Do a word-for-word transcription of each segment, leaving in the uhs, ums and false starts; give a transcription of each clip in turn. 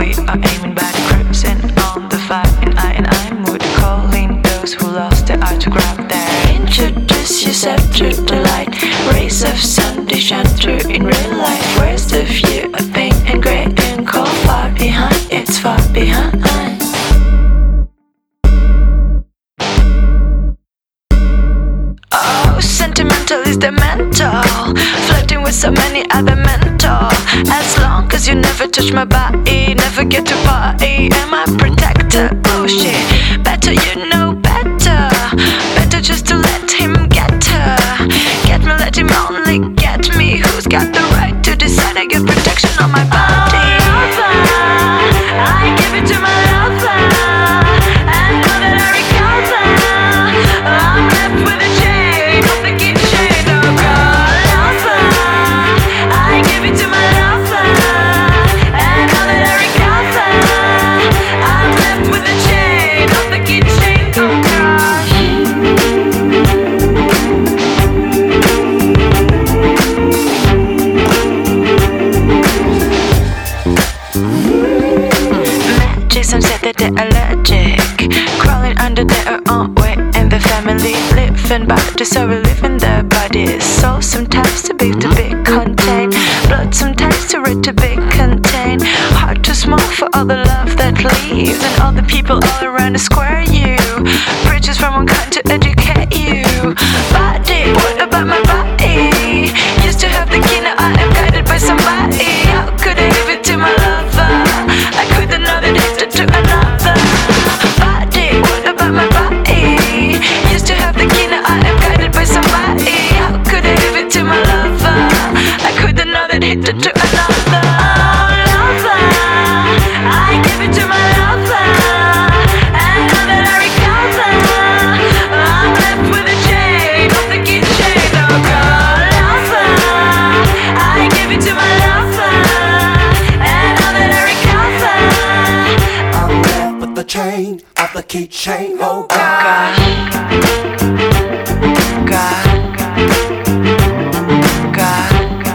we are aiming back, cruising on the fire. And I and I mood, calling those who lost their eye to grab there. Introduce yourself to the light, rays of sun they shine through in real life. Where's the view of pain and grey and cold? Far behind, it's far behind. Oh, sentimental is the mental, flirting with so many other mental. As long as you never touch my body, never get to party, am I protector? Oh shit, better you know better. Better just to let him get her. Get me, let him only get me. Who's got the right to decide I get protection on my body? Oh, lover, I give it to my lover, and know that I recover. I'm left with a chain, of the keychain. Oh God, lover, I give it to my lover, and know that I recover. I'm left with a chain, of the keychain. Oh gosh. Some said that they're allergic, crawling under their own weight, and the family living by the sorrow living their bodies. Soul sometimes too big to be contained, blood sometimes too red to be contained. Heart too small for all the love that leaves, and all the people all around to square you. Bridges from one kind to educate you. Body, what about my body? Used to have the key, now I am guided by somebody. How could I give it to my lover? I couldn't know that it's to another body. What about my body? Used to have the key, now I am guided by somebody. How could I give it to my lover? I couldn't know that it to another. Oh, lover, I give it to my lover, and know that I recover. I'm left with a chain, of the keychain. Oh God, lover, I give it to my lover, and know that I recover. The chain of the keychain, oh God. God, God,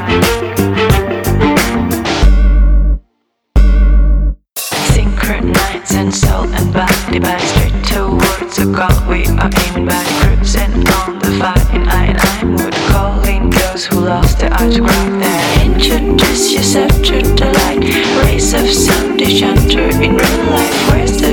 synchronize and soul and body by straight towards a goal. We are aiming back, cruising on the fire. And I and I mood, calling those who lost their eye to grab there. Introduce yourself to the light, rays of sun they shine through in real life. Where's the